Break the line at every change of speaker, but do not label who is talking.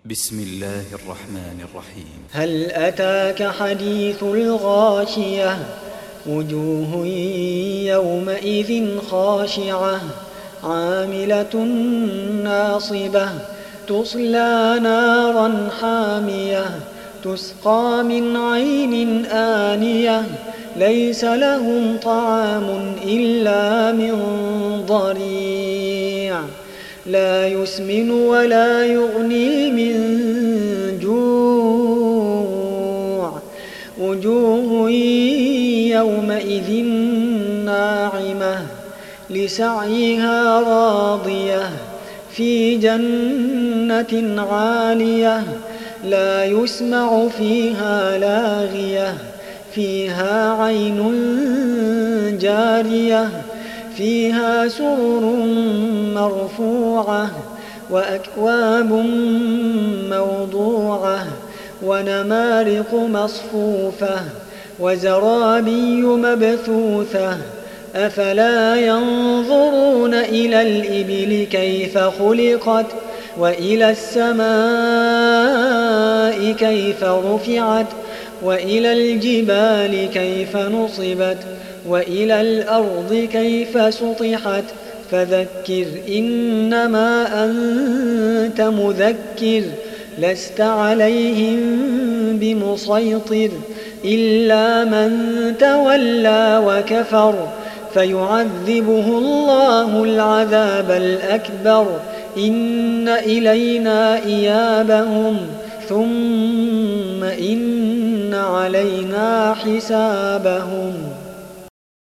بسم الله الرحمن الرحيم.
هل أتاك حديث الغاشية وجوه يومئذ خاشعة عاملة ناصبة تصلى نارا حامية تسقى من عين آنية ليس لهم طعام إلا من ضريع لا يسمن ولا يغني من جوع وجوه يومئذ ناعمة لسعيها راضية في جنة عالية لا يسمع فيها لاغية فيها عين جارية فيها سرر مرفوعة وأكواب موضوعة ونمارق مصفوفة وزرابي مبثوثة أفلا ينظرون إلى الإبل كيف خلقت وإلى السماء كيف رفعت وإلى الجبال كيف نصبت وإلى الأرض كيف سطحت فذكر إنما أنت مذكر لست عليهم بمسيطر إلا من تولى وكفر فيعذبه الله العذاب الأكبر إن إلينا إيابهم ثم إن علينا حسابهم.